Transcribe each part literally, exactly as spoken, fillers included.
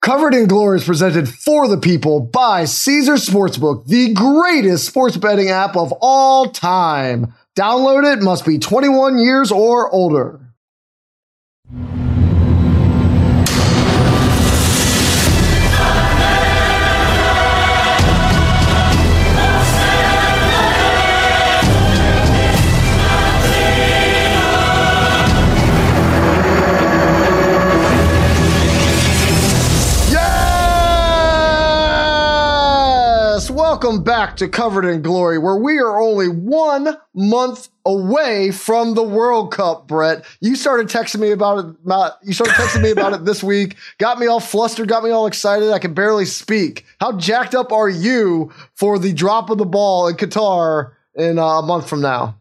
Covered in Glory is presented for the people by Caesars Sportsbook, the greatest sports betting app of all time. Download it, must be twenty-one years or older. Welcome back to Covered in Glory, where we are only one month away from the World Cup, Brett. You started texting me about it. About, you started texting me about it this week. Got me all flustered, got me all excited. I can barely speak. How jacked up are you for the drop of the ball in Qatar in uh, a month from now?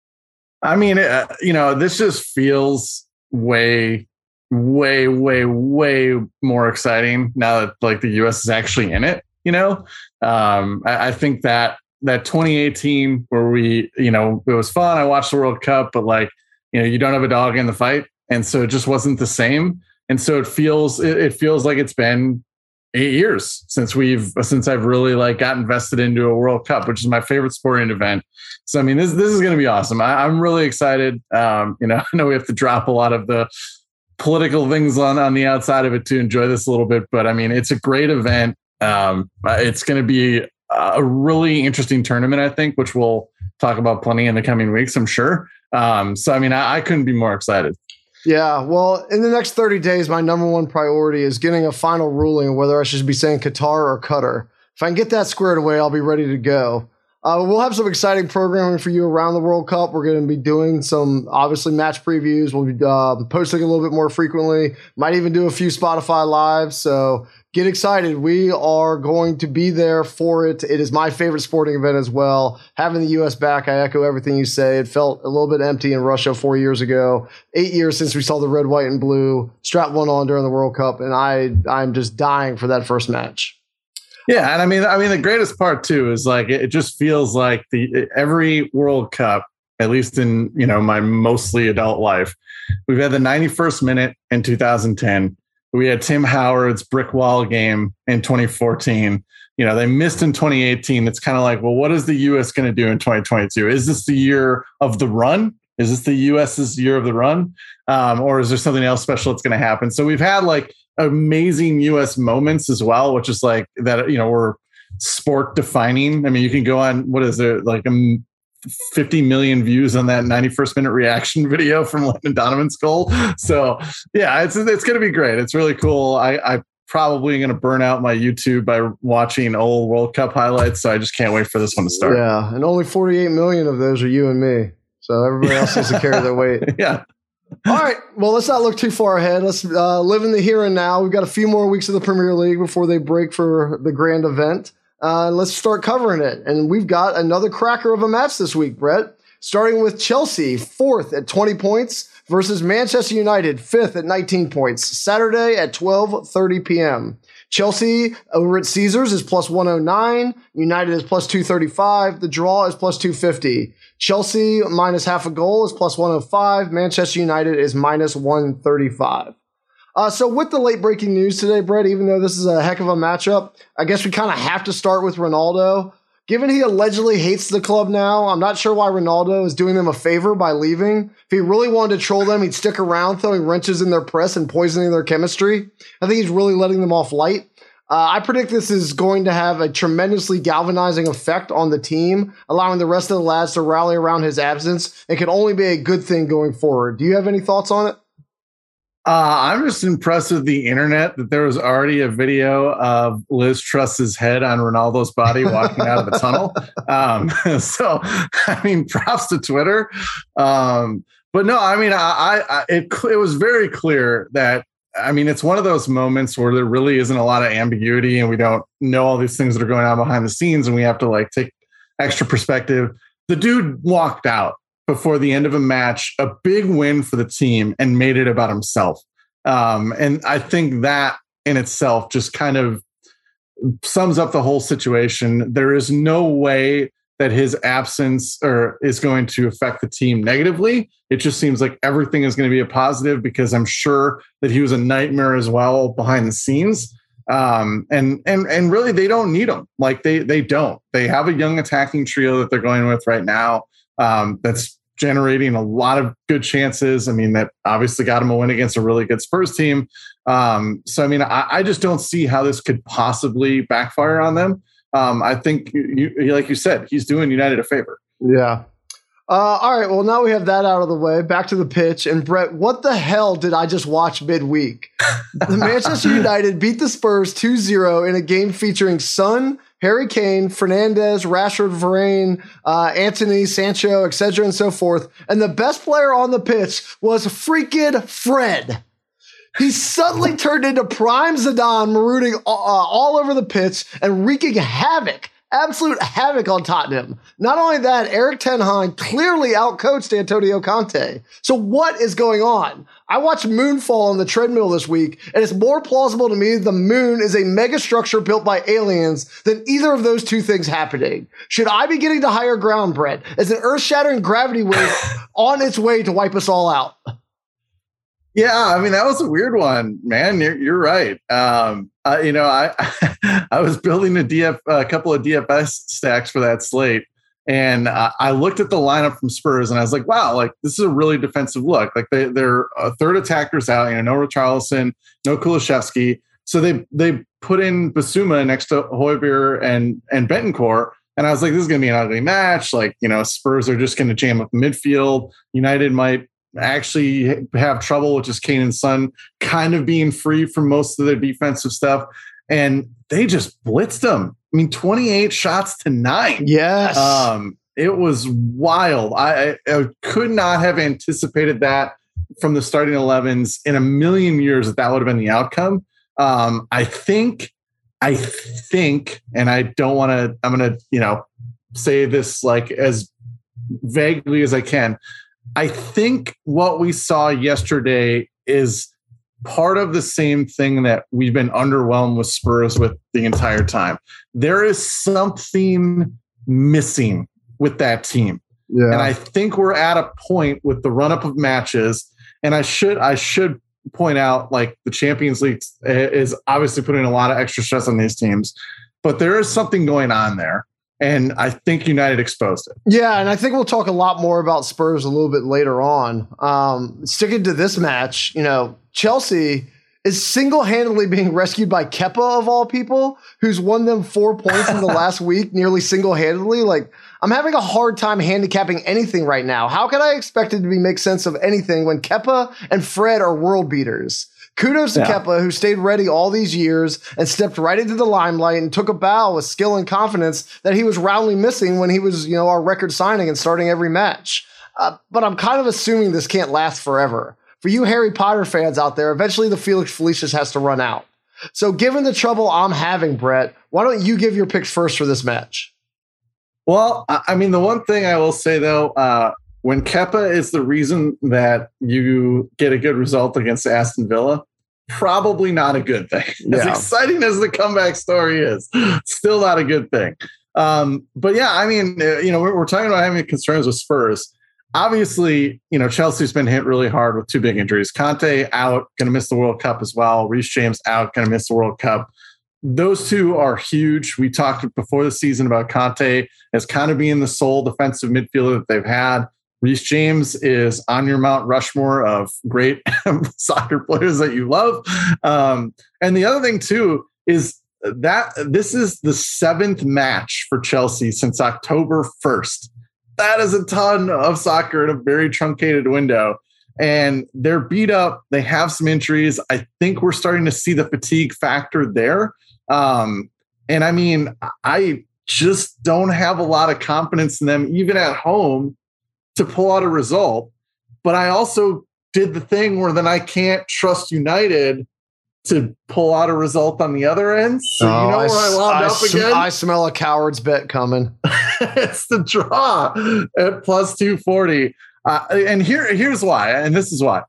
I mean, uh, you know, this just feels way, way, way, way more exciting now that like the U S is actually in it. You know, um, I, I think that that twenty eighteen where we, you know, it was fun. I watched the World Cup, but like, you know, you don't have a dog in the fight. And so it just wasn't the same. And so it feels it, it feels like it's been eight years since we've since I've really like got invested into a World Cup, which is my favorite sporting event. So, I mean, this this is going to be awesome. I, I'm really excited. Um, you know, I know we have to drop a lot of the political things on, on the outside of it to enjoy this a little bit. But I mean, it's a great event. Um, it's going to be a really interesting tournament, I think, which we'll talk about plenty in the coming weeks, I'm sure. Um, so, I mean, I, I couldn't be more excited. Yeah, well, in the next thirty days, my number one priority is getting a final ruling on whether I should be saying Qatar or Qatar. If I can get that squared away, I'll be ready to go. Uh, we'll have some exciting programming for you around the World Cup. We're going to be doing some, obviously, match previews. We'll be uh, posting a little bit more frequently. Might even do a few Spotify lives. So get excited. We are going to be there for it. It is my favorite sporting event as well. Having the U S back, I echo everything you say. It felt a little bit empty in Russia four years ago. Eight years since we saw the red, white, and blue strap one on during the World Cup, and I, I'm just dying for that first match. Yeah, and I mean, I mean, the greatest part too is like it just feels like the every World Cup, at least in you know my mostly adult life, we've had the ninety-first minute in two thousand ten. We had Tim Howard's brick wall game in twenty fourteen. You know, they missed in twenty eighteen. It's kind of like, well, what is the U S going to do in twenty twenty-two? Is this the year of the run? Is this the U S's year of the run? Um, or is there something else special that's going to happen? So we've had like amazing U S moments as well, which is like that, you know, we're sport defining. I mean, you can go on, what is there, like um, fifty million views on that ninety-first minute reaction video from Landon Donovan's goal. So yeah, it's it's going to be great. It's really cool. I, I probably going to burn out my YouTube by watching old World Cup highlights. So I just can't wait for this one to start. Yeah. And only forty-eight million of those are you and me. So everybody else has to carry their weight. Yeah. All right. Well, let's not look too far ahead. Let's uh, live in the here and now. We've got a few more weeks of the Premier League before they break for the grand event. Uh, let's start covering it. And we've got another cracker of a match this week, Brett. Starting with Chelsea, fourth at twenty points versus Manchester United, fifth at nineteen points. Saturday at twelve thirty p.m. Chelsea over at Caesars is plus one oh nine. United is plus two thirty-five. The draw is plus two fifty. Chelsea minus half a goal is plus one oh five. Manchester United is minus one thirty-five. Uh, so with the late breaking news today, Brett, even though this is a heck of a matchup, I guess we kind of have to start with Ronaldo. Given he allegedly hates the club now, I'm not sure why Ronaldo is doing them a favor by leaving. If he really wanted to troll them, he'd stick around throwing wrenches in their press and poisoning their chemistry. I think he's really letting them off light. Uh, I predict this is going to have a tremendously galvanizing effect on the team, allowing the rest of the lads to rally around his absence. It could only be a good thing going forward. Do you have any thoughts on it? Uh, I'm just impressed with the internet that there was already a video of Liz Truss's head on Ronaldo's body walking out of the tunnel. Um, so, I mean, props to Twitter. Um, but no, I mean, I, I it, it was very clear that, I mean, it's one of those moments where there really isn't a lot of ambiguity and we don't know all these things that are going on behind the scenes and we have to like take extra perspective. The dude walked out before the end of a match, a big win for the team, and made it about himself. Um, and I think that in itself just kind of sums up the whole situation. There is no way that his absence or is going to affect the team negatively. It just seems like everything is going to be a positive because I'm sure that he was a nightmare as well behind the scenes. Um, and and and really, they don't need them. Like they they don't. They have a young attacking trio that they're going with right now. Um, that's generating a lot of good chances. I mean, that obviously got him a win against a really good Spurs team. Um, so I mean, I, I just don't see how this could possibly backfire on them. Um, I think, you, like you said, he's doing United a favor. Yeah. Uh, all right, well, now we have that out of the way. Back to the pitch. And, Brett, what the hell did I just watch midweek? The Manchester United beat the Spurs two zero in a game featuring Son, Harry Kane, Fernandes, Rashford, Varane, uh, Anthony, Sancho, et cetera, and so forth. And the best player on the pitch was freaking Fred. He suddenly turned into prime Zidane, marooning uh, all over the pitch and wreaking havoc. Absolute havoc on Tottenham. Not only that, Erik ten Hag clearly outcoached Antonio Conte. So what is going on? I watched Moonfall on the treadmill this week, and it's more plausible to me the moon is a megastructure built by aliens than either of those two things happening. Should I be getting to higher ground, Brett? Is an earth-shattering gravity wave on its way to wipe us all out? Yeah, I mean, that was a weird one, man. You're, you're right. Um, uh, you know, I I was building a D F, a couple of D F S stacks for that slate, and uh, I looked at the lineup from Spurs, and I was like, wow, like this is a really defensive look. Like they, they're a third attackers out, you know, no Richarlison, no Kulusevski. So they they put in Basuma next to Højbjerg and and Bentancur, and I was like, this is going to be an ugly match. Like, you know, Spurs are just going to jam up midfield. United might actually have trouble with just Kane and Son kind of being free from most of their defensive stuff. And they just blitzed them. I mean, twenty-eight shots to nine. Yes. Um, it was wild. I, I could not have anticipated that from the starting elevens in a million years that that would have been the outcome. Um, I think, I think, and I don't want to, I'm going to, you know, say this like as vaguely as I can. I think what we saw yesterday is part of the same thing that we've been underwhelmed with Spurs with the entire time. There is something missing with that team. Yeah. And I think we're at a point with the run-up of matches. And I should I should point out, like, the Champions League is obviously putting a lot of extra stress on these teams, but there is something going on there. And I think United exposed it. Yeah, and I think we'll talk a lot more about Spurs a little bit later on. Um, sticking to this match, you know, Chelsea is single-handedly being rescued by Kepa, of all people, who's won them four points in the last week, nearly single-handedly. Like, I'm having a hard time handicapping anything right now. How can I expect it to be make sense of anything when Kepa and Fred are world beaters? Kudos to yeah. Kepa, who stayed ready all these years and stepped right into the limelight and took a bow with skill and confidence that he was roundly missing when he was, you know, our record signing and starting every match. Uh, but I'm kind of assuming this can't last forever. For you Harry Potter fans out there, eventually the Felix Felicis has to run out. So given the trouble I'm having, Brett, why don't you give your picks first for this match? Well, I mean, the one thing I will say, though, uh, when Kepa is the reason that you get a good result against Aston Villa, probably not a good thing. Yeah. As exciting as the comeback story is, still not a good thing. Um, but yeah, I mean, you know, we're, we're talking about having concerns with Spurs. Obviously, you know, Chelsea's been hit really hard with two big injuries. Conte out, going to miss the World Cup as well. Reece James out, going to miss the World Cup. Those two are huge. We talked before the season about Conte as kind of being the sole defensive midfielder that they've had. Reece James is on your Mount Rushmore of great soccer players that you love. Um, and the other thing, too, is that this is the seventh match for Chelsea since October first. That is a ton of soccer in a very truncated window. And they're beat up. They have some injuries. I think we're starting to see the fatigue factor there. Um, and I mean, I just don't have a lot of confidence in them, even at home, to pull out a result. But I also did the thing where then I can't trust United to pull out a result on the other end. So oh, you know I, where I wound I up sm- again? I smell a coward's bet coming. It's the draw at plus two forty. Uh, and here, here's why, and this is why.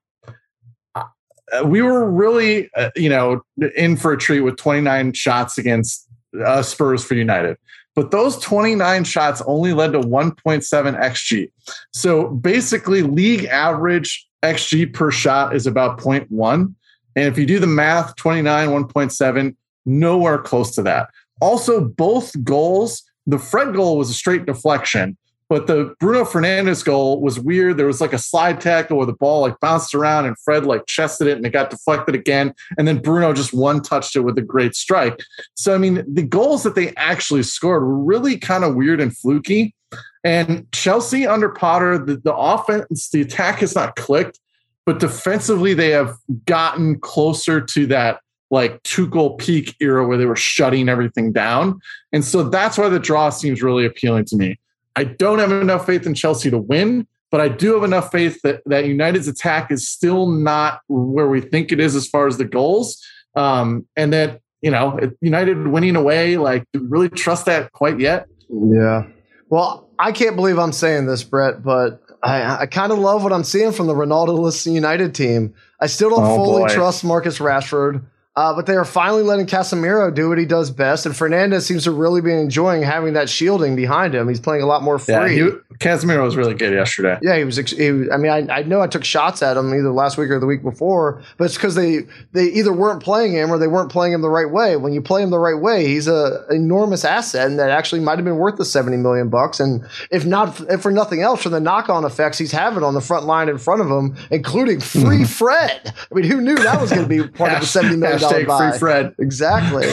Uh, we were really, uh, you know, in for a treat with twenty-nine shots against uh, Spurs for United. But those twenty-nine shots only led to one point seven X G. So basically, league average X G per shot is about zero point one. And if you do the math, twenty-nine, one point seven, nowhere close to that. Also, both goals, the Fred goal was a straight deflection, but the Bruno Fernandes goal was weird. There was like a slide tackle where the ball like bounced around and Fred like chested it and it got deflected again. And then Bruno just one touched it with a great strike. So, I mean, the goals that they actually scored were really kind of weird and fluky. And Chelsea under Potter, the, the offense, the attack has not clicked, but defensively they have gotten closer to that like two goal peak era where they were shutting everything down. And so that's why the draw seems really appealing to me. I don't have enough faith in Chelsea to win, but I do have enough faith that, that United's attack is still not where we think it is as far as the goals. Um, and that, you know, United winning away, like, really trust that quite yet? Yeah. Well, I can't believe I'm saying this, Brett, but I, I kind of love what I'm seeing from the Ronaldo-less United team. I still don't oh, fully boy. trust Marcus Rashford. Uh, but they are finally letting Casemiro do what he does best, and Fernandes seems to really be enjoying having that shielding behind him. He's playing a lot more free. Yeah, he, Casemiro was really good yesterday. Yeah, he was. He, I mean, I, I know I took shots at him either last week or the week before, but it's because they they either weren't playing him or they weren't playing him the right way. When you play him the right way, he's a enormous asset, and that actually might have been worth the seventy million bucks. And if not, if for nothing else, for the knock-on effects he's having on the front line in front of him, including free Fred. I mean, who knew that was going to be part of the seventy million dollar buy? Free Fred. Exactly.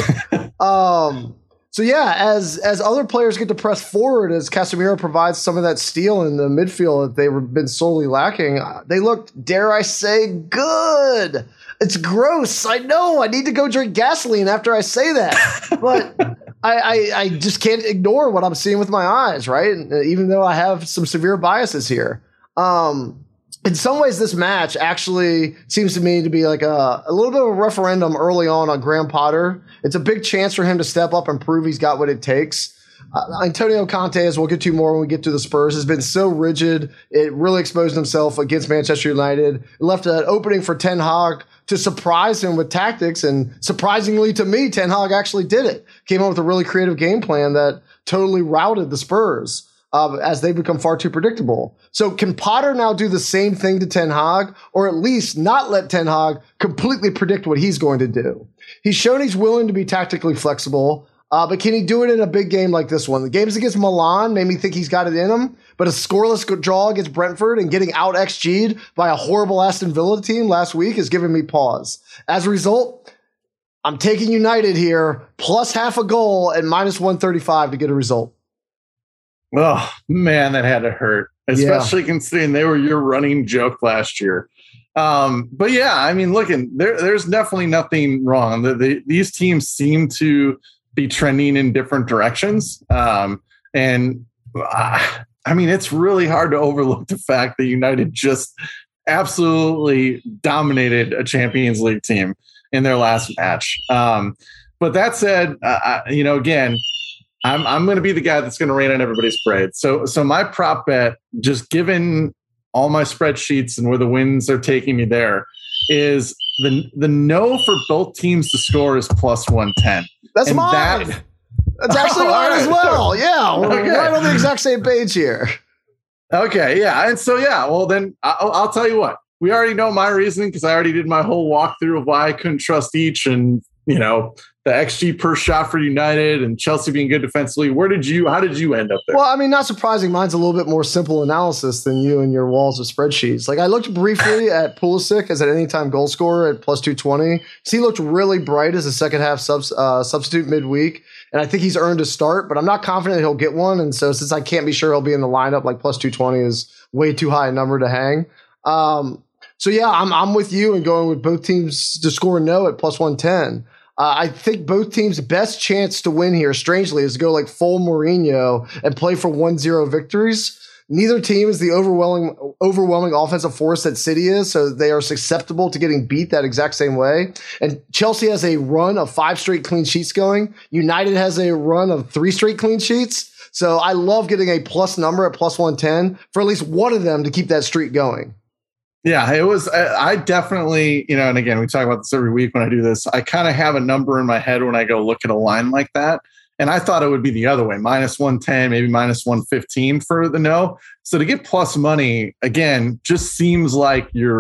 um, so yeah, as as other players get to press forward, as Casemiro provides some of that steel in the midfield that they've been sorely lacking, they looked, dare I say, good. It's gross. I know. I need to go drink gasoline after I say that, but I, I, I just can't ignore what I'm seeing with my eyes, right? Even though I have some severe biases here. Um, In some ways, this match actually seems to me to be like a, a little bit of a referendum early on on Graham Potter. It's a big chance for him to step up and prove he's got what it takes. Uh, Antonio Conte, as we'll get to more when we get to the Spurs, has been so rigid. It really exposed himself against Manchester United. It left an opening for Ten Hag to surprise him with tactics. And surprisingly to me, Ten Hag actually did it. Came up with a really creative game plan that totally routed the Spurs. Uh, as they become far too predictable. So can Potter now do the same thing to Ten Hag, or at least not let Ten Hag completely predict what he's going to do? He's shown he's willing to be tactically flexible, uh, but can he do it in a big game like this one? The games against Milan made me think he's got it in him, but a scoreless draw against Brentford and getting out X G'd by a horrible Aston Villa team last week has given me pause. As a result, I'm taking United here, plus half a goal at minus one thirty-five to get a result. Oh, man, that had to hurt, especially yeah. considering they were your running joke last year. Um, but, yeah, I mean, looking, there, there's definitely nothing wrong. The, the, these teams seem to be trending in different directions. Um, and, uh, I mean, it's really hard to overlook the fact that United just absolutely dominated a Champions League team in their last match. Um, but that said, uh, I, you know, again, I'm I'm going to be the guy that's going to rain on everybody's parade. So so my prop bet, just given all my spreadsheets and where the winds are taking me there, is the the no for both teams to score is plus one ten. That's and mine. That, that's actually oh, mine right. as well. Yeah, we're okay. right on the exact same page here. Okay, yeah, and so yeah, well then I'll, I'll tell you what. We already know my reasoning because I already did my whole walkthrough of why I couldn't trust each, and you know. The X G per shot for United and Chelsea being good defensively. Where did you, how did you end up there? Well, I mean, not surprising. Mine's a little bit more simple analysis than you and your walls of spreadsheets. Like I looked briefly at Pulisic as an anytime goal scorer at plus two twenty. So he looked really bright as a second half subs, uh, substitute midweek. And I think he's earned a start, but I'm not confident he'll get one. And so since I can't be sure he'll be in the lineup, like plus two twenty is way too high a number to hang. Um, so yeah, I'm, I'm with you and going with both teams to score no at plus one ten. Uh, I think both teams' best chance to win here, strangely, is to go like full Mourinho and play for one zero victories. Neither team is the overwhelming overwhelming offensive force that City is, so they are susceptible to getting beat that exact same way. And Chelsea has a run of five straight clean sheets going. United has a run of three straight clean sheets. So I love getting a plus number at plus one ten for at least one of them to keep that streak going. Yeah, it was, I definitely, you know, and again, we talk about this every week when I do this, I kind of have a number in my head when I go look at a line like that. And I thought it would be the other way, minus one ten, maybe minus one fifteen for the no. So to get plus money, again, just seems like you're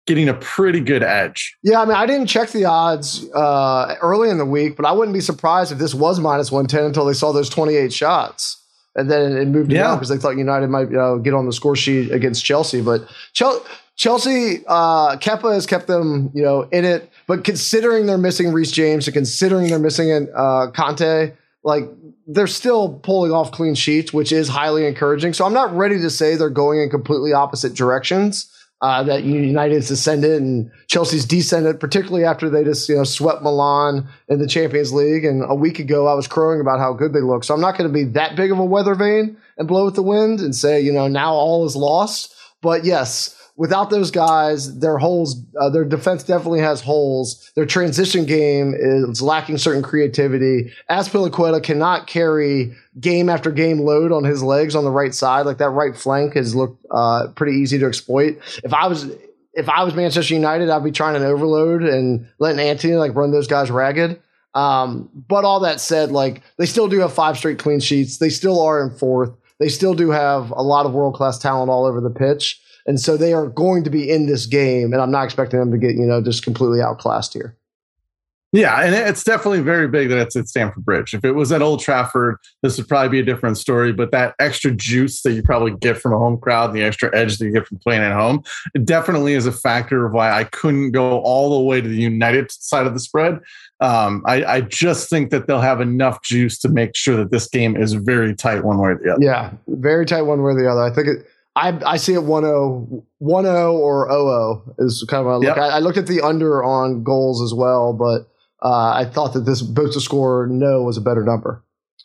getting a pretty good edge. Yeah, I mean, I didn't check the odds uh, early in the week, but I wouldn't be surprised if this was minus one ten until they saw those twenty-eight shots. And then it moved yeah. down because they thought United might uh, get on the score sheet against Chelsea. But Chelsea, Chelsea uh, Kepa has kept them, you know, in it. But considering they're missing Reece James and considering they're missing uh, Conte, like they're still pulling off clean sheets, which is highly encouraging. So I'm not ready to say they're going in completely opposite directions. Uh, that United's ascended and Chelsea's descended, particularly after they just you know swept Milan in the Champions League. And a week ago, I was crowing about how good they look. So I'm not going to be that big of a weather vane and blow with the wind and say, you know, now all is lost. But yes, without those guys, their holes, uh, their defense definitely has holes. Their transition game is lacking certain creativity. Azpilicueta cannot carry game after game load on his legs on the right side. Like that right flank has looked uh, pretty easy to exploit. If I was if I was Manchester United, I'd be trying an overload and letting Antony like run those guys ragged. Um, but all that said, like they still do have five straight clean sheets. They still are in fourth. They still do have a lot of world class talent all over the pitch. And so they are going to be in this game, and I'm not expecting them to get, you know, just completely outclassed here. Yeah, and it's definitely very big that it's at Stamford Bridge. If it was at Old Trafford, this would probably be a different story. But that extra juice that you probably get from a home crowd, and the extra edge that you get from playing at home, it definitely is a factor of why I couldn't go all the way to the United side of the spread. Um, I, I just think that they'll have enough juice to make sure that this game is very tight one way or the other. Yeah, very tight one way or the other. I think it. I I see it one oh, one oh or oh oh is kind of a look. Yep. I, I looked at the under on goals as well, but uh, I thought that this both to score no was a better number.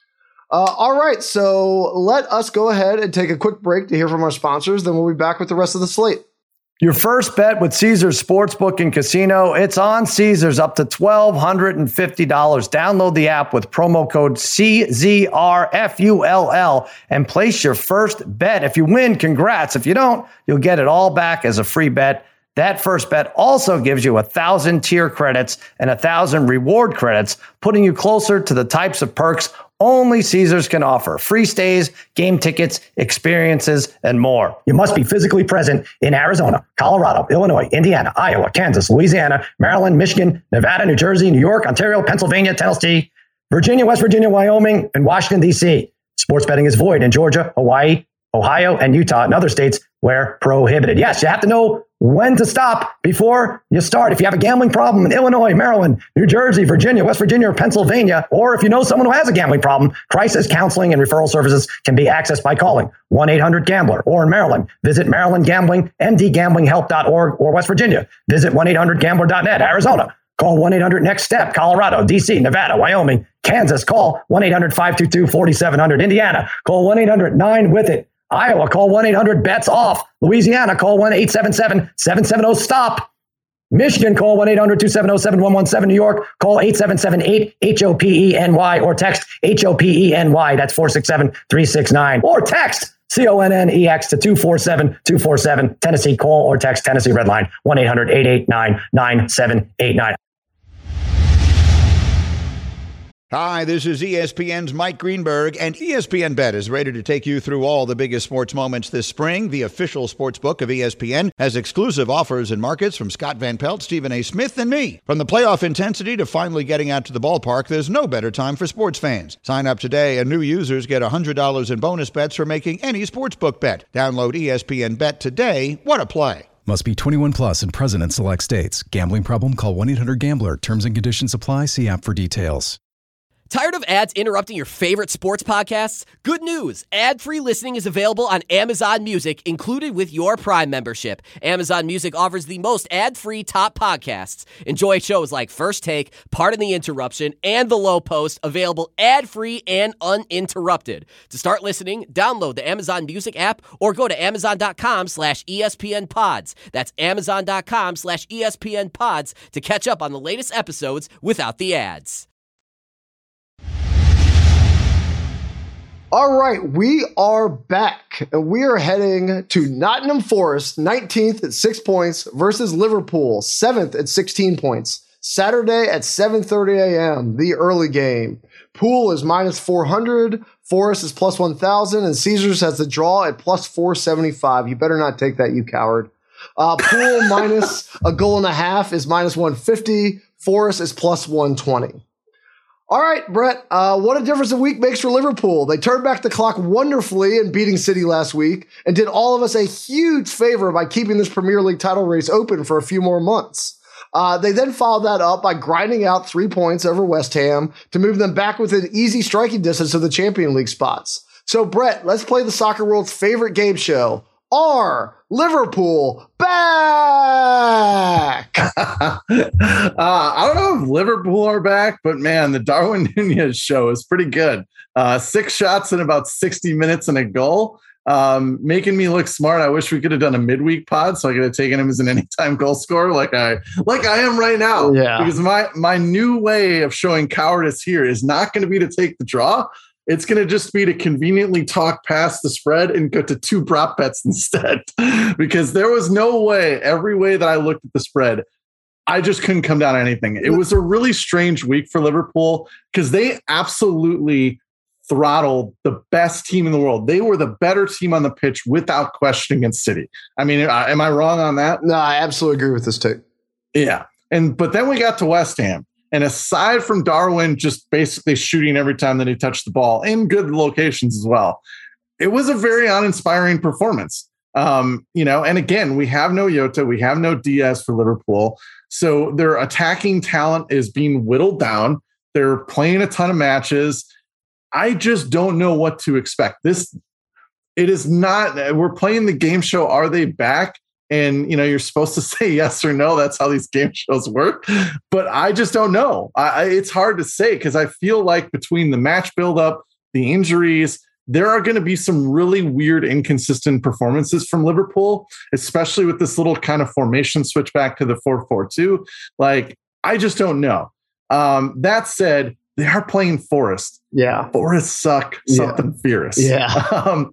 Uh, all right, so let us go ahead and take a quick break to hear from our sponsors. Then we'll be back with the rest of the slate. Your first bet with Caesars Sportsbook and Casino, it's on Caesars up to one thousand two hundred fifty dollars. Download the app with promo code C Z R F U L L and place your first bet. If you win, congrats. If you don't, you'll get it all back as a free bet. That first bet also gives you a thousand tier credits and a thousand reward credits, putting you closer to the types of perks only Caesars can offer. Free stays, game tickets, experiences, and more. You must be physically present in Arizona, Colorado, Illinois, Indiana, Iowa, Kansas, Louisiana, Maryland, Michigan, Nevada, New Jersey, New York, Ontario, Pennsylvania, Tennessee, Virginia, West Virginia, Wyoming, and Washington, D C. Sports betting is void in Georgia, Hawaii, Ohio, and Utah, and other states where prohibited. Yes, you have to know when to stop before you start. If you have a gambling problem in Illinois, Maryland, New Jersey, Virginia, West Virginia, or Pennsylvania, or if you know someone who has a gambling problem, crisis counseling and referral services can be accessed by calling one eight hundred gambler, or in Maryland, visit Maryland Gambling, M D gambling help dot org, or West Virginia, visit one eight hundred gambler dot net. Arizona, call one eight hundred next step. Colorado, D C, Nevada, Wyoming, Kansas, call one eight hundred five two two four seven zero zero. Indiana, call one eight hundred nine with it. Iowa, call one eight hundred bets off. Louisiana, call one eight seven seven seven seven zero stop. Michigan, call one eight hundred two seven zero seven one one seven. New York, call eight seven seven eight H O P E N Y or text H O P E N Y. That's four six seven three six nine. Or text C O N N E X to two four seven two four seven. Tennessee, call or text Tennessee Redline one eight hundred eight eight nine nine seven eight nine. Hi, this is E S P N's Mike Greenberg, and E S P N Bet is ready to take you through all the biggest sports moments this spring. The official sports book of E S P N has exclusive offers and markets from Scott Van Pelt, Stephen A. Smith, and me. From the playoff intensity to finally getting out to the ballpark, there's no better time for sports fans. Sign up today, and new users get one hundred dollars in bonus bets for making any sportsbook bet. Download E S P N Bet today. What a play. Must be twenty-one plus and present in select states. Gambling problem? Call one eight hundred gambler. Terms and conditions apply. See app for details. Tired of ads interrupting your favorite sports podcasts? Good news! Ad-free listening is available on Amazon Music, included with your Prime membership. Amazon Music offers the most ad-free top podcasts. Enjoy shows like First Take, Pardon the Interruption, and The Low Post, available ad-free and uninterrupted. To start listening, download the Amazon Music app or go to amazon.com slash ESPN pods. That's amazon.com slash ESPN pods to catch up on the latest episodes without the ads. All right, we are back, and we are heading to Nottingham Forest, nineteenth at six points, versus Liverpool, seventh at sixteen points. Saturday at seven thirty a.m., the early game. Pool is minus four hundred, Forest is plus one thousand, and Caesars has the draw at plus four seventy-five. You better not take that, you coward. Uh, Pool minus a goal and a half is minus one fifty. Forest is plus one twenty. All right, Brett, uh, what a difference a week makes for Liverpool. They turned back the clock wonderfully in beating City last week and did all of us a huge favor by keeping this Premier League title race open for a few more months. Uh, they then followed that up by grinding out three points over West Ham to move them back within easy striking distance of the Champions League spots. So, Brett, let's play the soccer world's favorite game show. Are Liverpool back? uh, I don't know if Liverpool are back, but man, the Darwin Nunez show is pretty good. Uh, six shots in about sixty minutes and a goal, um, making me look smart. I wish we could have done a midweek pod so I could have taken him as an anytime goal scorer, like I like I am right now. Yeah. Because my my new way of showing cowardice here is not going to be to take the draw. It's going to just be to conveniently talk past the spread and go to two prop bets instead, because there was no way, every way that I looked at the spread, I just couldn't come down on anything. It was a really strange week for Liverpool because they absolutely throttled the best team in the world. They were the better team on the pitch without question against City. I mean, am I wrong on that? No, I absolutely agree with this take. Yeah. And but then we got to West Ham. And aside from Darwin just basically shooting every time that he touched the ball in good locations as well, it was a very uninspiring performance. Um, you know, and again, we have no Jota, we have no Diaz for Liverpool. So their attacking talent is being whittled down. They're playing a ton of matches. I just don't know what to expect. This, it is not, we're playing the game show. Are they back? And, you know, you're supposed to say yes or no. That's how these game shows work. But I just don't know. I, it's hard to say because I feel like between the match buildup, the injuries, there are going to be some really weird, inconsistent performances from Liverpool, especially with this little kind of formation switch back to the four four two. Like, I just don't know. Um, that said, they are playing Forest. Yeah. Forest suck something yeah. fierce. Yeah. Um,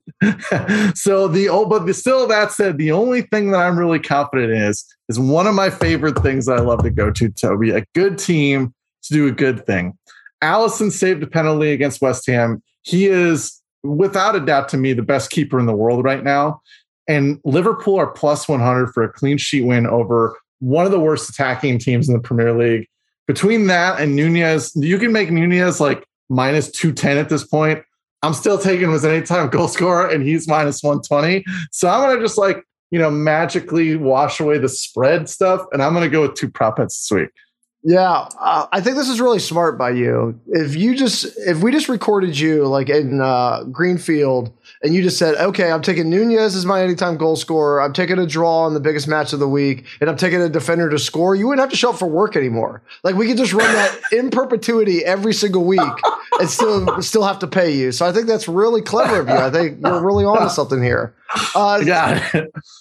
so the old, but the, still that said, the only thing that I'm really confident in is, is one of my favorite things that I love to go to, Toby, a good team to do a good thing. Alisson saved a penalty against West Ham. He is without a doubt to me, the best keeper in the world right now. And Liverpool are plus one hundred for a clean sheet win over one of the worst attacking teams in the Premier League. Between that and Nunez, you can make Nunez like minus two ten at this point. I'm still taking him as an anytime goal scorer, and he's minus one twenty. So I'm going to just like, you know, magically wash away the spread stuff, and I'm going to go with two prop bets this week. Yeah, uh, I think this is really smart by you. If you just, if we just recorded you like in uh, Greenfield, and you just said, okay, I'm taking Nunez as my anytime goal scorer, I'm taking a draw in the biggest match of the week, and I'm taking a defender to score, you wouldn't have to show up for work anymore. Like we could just run that in perpetuity every single week and still still have to pay you. So I think that's really clever of you. I think you're really onto something here. Uh, yeah.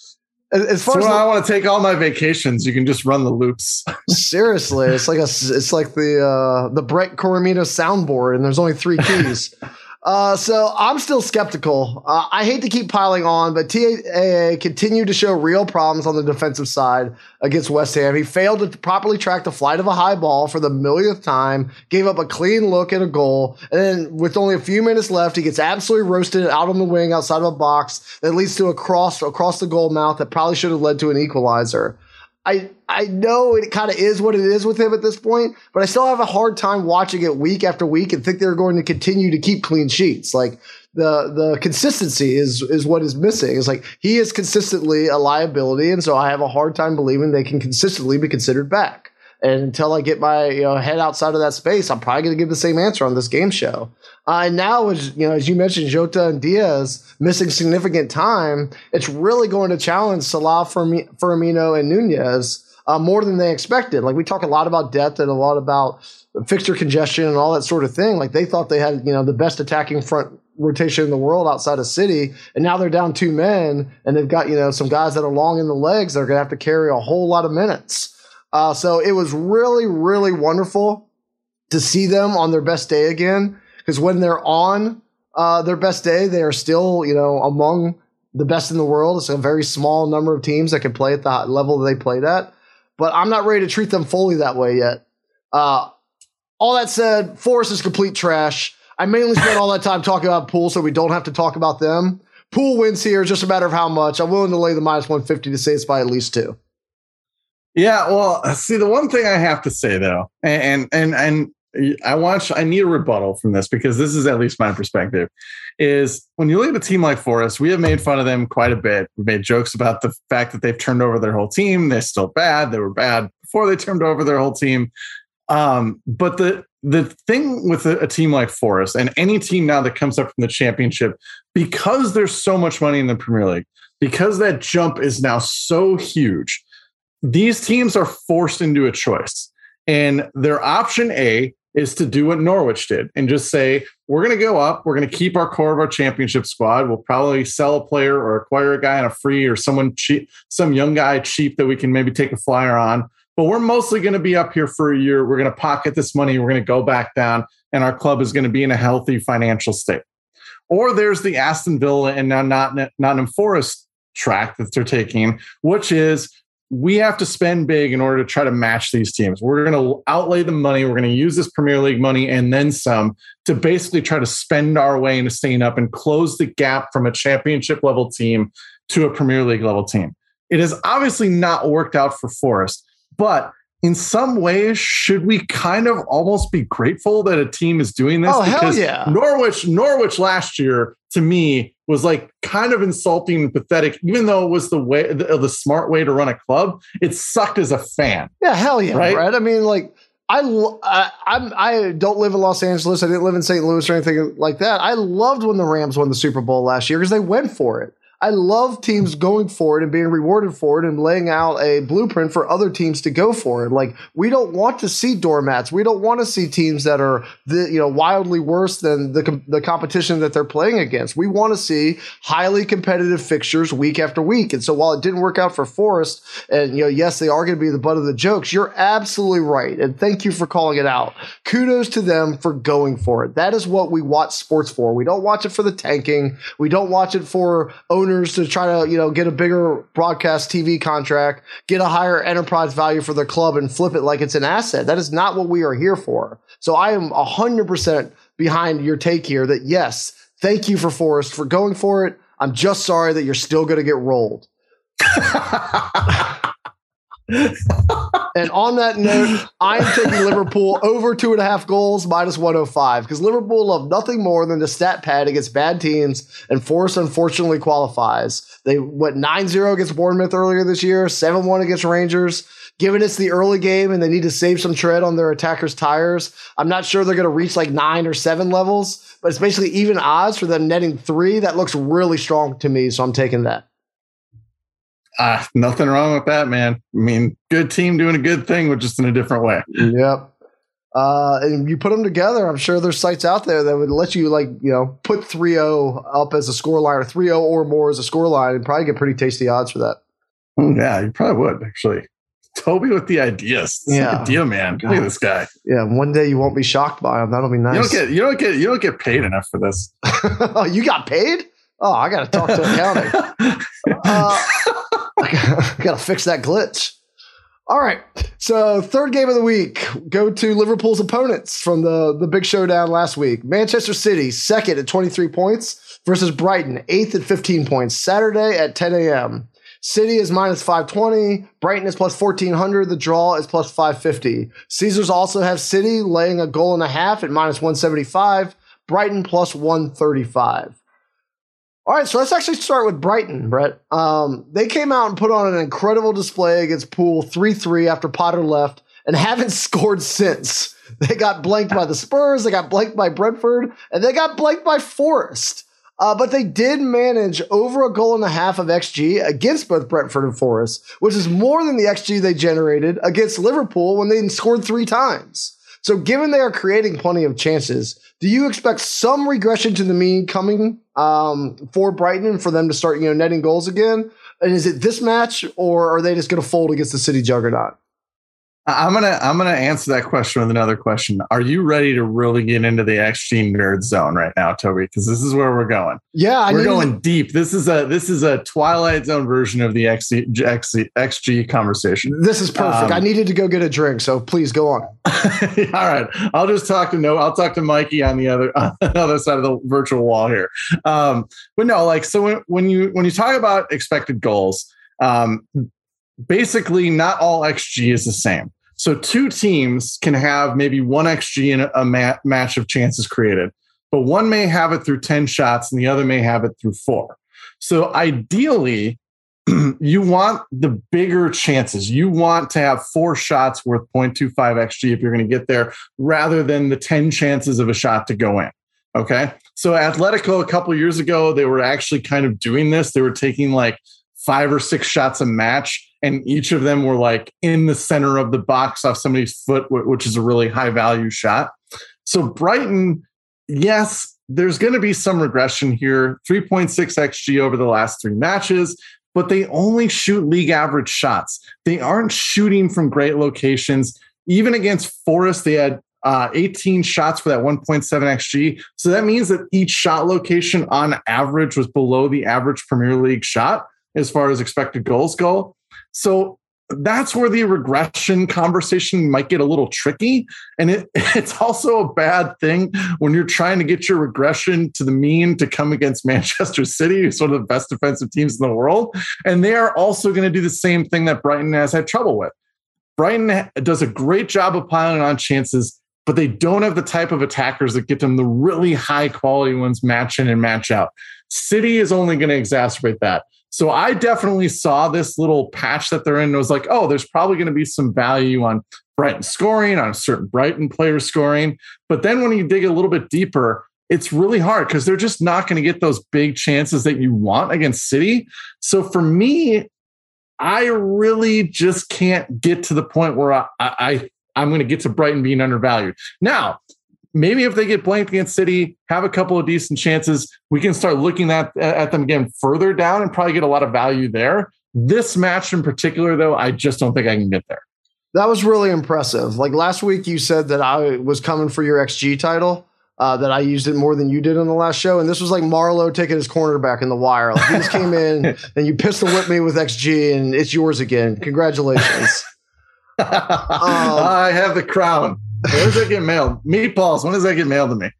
As far so as when the, I want to take all my vacations, you can just run the loops. Seriously, it's like a, it's like the uh, the Brett Coromino soundboard, and there's only three keys. uh, so I'm still skeptical. Uh, I hate to keep piling on, but T A A continued to show real problems on the defensive side against West Ham. He failed to properly track the flight of a high ball for the millionth time, gave up a clean look at a goal, and then with only a few minutes left, he gets absolutely roasted out on the wing outside of a box that leads to a cross across the goal mouth that probably should have led to an equalizer. I I know it kind of is what it is with him at this point, but I still have a hard time watching it week after week and think they're going to continue to keep clean sheets. Like the the consistency is is what is missing. It's like he is consistently a liability, and so I have a hard time believing they can consistently be considered back. And until I get my you know head outside of that space, I'm probably going to give the same answer on this game show. Uh, and now, as you know, as you mentioned, Jota and Diaz missing significant time, it's really going to challenge Salah, Firmino, and Nunez uh, more than they expected. Like we talk a lot about depth and a lot about fixture congestion and all that sort of thing. Like they thought they had you know the best attacking front rotation in the world outside of City, and now they're down two men, and they've got you know some guys that are long in the legs that are going to have to carry a whole lot of minutes. Uh, so it was really, really wonderful to see them on their best day again. Because when they're on uh, their best day, they are still, you know, among the best in the world. It's a very small number of teams that can play at the level that they played at. But I'm not ready to treat them fully that way yet. Uh, all that said, Forest is complete trash. I mainly spent all that time talking about Pool so we don't have to talk about them. Pool wins here. It's just a matter of how much. I'm willing to lay the minus one fifty to say it's by at least two. Yeah, well, see, the one thing I have to say though, and and and I want I need a rebuttal from this because this is at least my perspective, is when you look at a team like Forest, we have made fun of them quite a bit. We've made jokes about the fact that they've turned over their whole team. They're still bad. They were bad before they turned over their whole team. Um, but the the thing with a, a team like Forest and any team now that comes up from the championship, because there's so much money in the Premier League, because that jump is now so huge, these teams are forced into a choice. And their option A is to do what Norwich did and just say, we're going to go up. We're going to keep our core of our championship squad. We'll probably sell a player or acquire a guy on a free or someone cheap, some young guy cheap that we can maybe take a flyer on. But we're mostly going to be up here for a year. We're going to pocket this money. We're going to go back down and our club is going to be in a healthy financial state. Or there's the Aston Villa and now Not- Nottingham Forest track that they're taking, which is, we have to spend big in order to try to match these teams. We're going to outlay the money. We're going to use this Premier League money and then some to basically try to spend our way into staying up and close the gap from a championship level team to a Premier League level team. It has obviously not worked out for Forest, but in some ways, should we kind of almost be grateful that a team is doing this? Oh, because hell yeah. Norwich, Norwich last year, to me, was like kind of insulting and pathetic, even though it was the way, the, the smart way to run a club. It sucked as a fan. Yeah, hell yeah, right? Brett. I mean, like, I, I, I'm, I don't live in Los Angeles. I didn't live in Saint Louis or anything like that. I loved when the Rams won the Super Bowl last year because they went for it. I love teams going for it and being rewarded for it and laying out a blueprint for other teams to go for it. Like, we don't want to see doormats. We don't want to see teams that are the, you know, wildly worse than the the competition that they're playing against. We want to see highly competitive fixtures week after week. And so while it didn't work out for Forest, and, you know, yes, they are going to be the butt of the jokes, you're absolutely right. And thank you for calling it out. Kudos to them for going for it. That is what we watch sports for. We don't watch it for the tanking. We don't watch it for owners to try to, you know, get a bigger broadcast T V contract, get a higher enterprise value for their club and flip it like it's an asset. That is not what we are here for. So I am one hundred percent behind your take here that, yes, thank you for Forest for going for it. I'm just sorry that you're still going to get rolled. And on that note, I'm taking Liverpool over two and a half goals, minus one oh five, because Liverpool love nothing more than to stat pad against bad teams, and Forest unfortunately qualifies. They went nine zero against Bournemouth earlier this year, seven one against Rangers. Given it's the early game and they need to save some tread on their attackers' tires, I'm not sure they're going to reach like nine or seven levels, but it's basically even odds for them netting three. That looks really strong to me, so I'm taking that. Ah, nothing wrong with that, man. I mean, good team doing a good thing, but just in a different way. Yep. Uh, and you put them together, I'm sure there's sites out there that would let you, like, you know, put three oh up as a scoreline or three oh or more as a scoreline and probably get pretty tasty odds for that. Oh, yeah, you probably would, actually. Toby with the ideas. It's yeah. an idea, man. God. Look at this guy. Yeah, one day you won't be shocked by him. That'll be nice. You don't get you don't get you don't get paid enough for this. Oh, you got paid? Oh, I gotta talk to accounting. uh, I gotta fix that glitch. All right. So third game of the week, go to Liverpool's opponents from the, the big showdown last week. Manchester City, second at twenty-three points versus Brighton, eighth at fifteen points. Saturday at ten a.m. City is minus five twenty. Brighton is plus fourteen hundred. The draw is plus five fifty. Caesars also have City laying a goal and a half at minus one seventy-five. Brighton plus one thirty-five. All right, so let's actually start with Brighton, Brett. Um, they came out and put on an incredible display against Poole three three after Potter left and haven't scored since. They got blanked by the Spurs, they got blanked by Brentford, and they got blanked by Forest. Uh, but they did manage over a goal and a half of X G against both Brentford and Forest, which is more than the X G they generated against Liverpool when they scored three times. So given they are creating plenty of chances, do you expect some regression to the mean coming um, for Brighton and for them to start, you know, netting goals again? And is it this match, or are they just going to fold against the City juggernaut? I'm gonna I'm gonna answer that question with another question. Are you ready to really get into the X G nerd zone right now, Toby? Because this is where we're going. Yeah, I we're going to- deep. This is a this is a Twilight Zone version of the X G, X G, X G conversation. This is perfect. Um, I needed to go get a drink, so please go on. All right, I'll just talk to no. I'll talk to Mikey on the other on the other side of the virtual wall here. Um, but no, like so when, when you when you talk about expected goals, um, basically not all X G is the same. So two teams can have maybe one X G in a mat- match of chances created, but one may have it through ten shots and the other may have it through four. So ideally, you want the bigger chances. You want to have four shots worth zero point two five X G if you're going to get there, rather than the ten chances of a shot to go in. Okay. So Atletico a couple of years ago, they were actually kind of doing this. They were taking like five or six shots a match, and each of them were like in the center of the box off somebody's foot, which is a really high value shot. So Brighton, yes, there's going to be some regression here, three point six X G over the last three matches, but they only shoot league average shots. They aren't shooting from great locations. Even against Forest, they had uh, eighteen shots for that one point seven X G. So that means that each shot location on average was below the average Premier League shot as far as expected goals go. So that's where the regression conversation might get a little tricky. And it, it's also a bad thing when you're trying to get your regression to the mean to come against Manchester City, who's one of the best defensive teams in the world. And they are also going to do the same thing that Brighton has had trouble with. Brighton does a great job of piling on chances, but they don't have the type of attackers that get them the really high quality ones match in and match out. City is only going to exacerbate that. So I definitely saw this little patch that they're in and was like, oh, there's probably going to be some value on Brighton scoring, on certain Brighton players scoring. But then when you dig a little bit deeper, it's really hard because they're just not going to get those big chances that you want against City. So for me, I really just can't get to the point where I, I, I'm going to get to Brighton being undervalued. Now, maybe if they get blanked against City, have a couple of decent chances, we can start looking at, at them again further down and probably get a lot of value there. This match in particular, though, I just don't think I can get there. That was really impressive. Like last week, you said that I was coming for your X G title, uh, that I used it more than you did on the last show. And this was like Marlowe taking his cornerback in the wire. Like he just came in and you pistol whipped me with X G and it's yours again. Congratulations. um, I have the crown. When does that get mailed? Meatballs, when does that get mailed to me?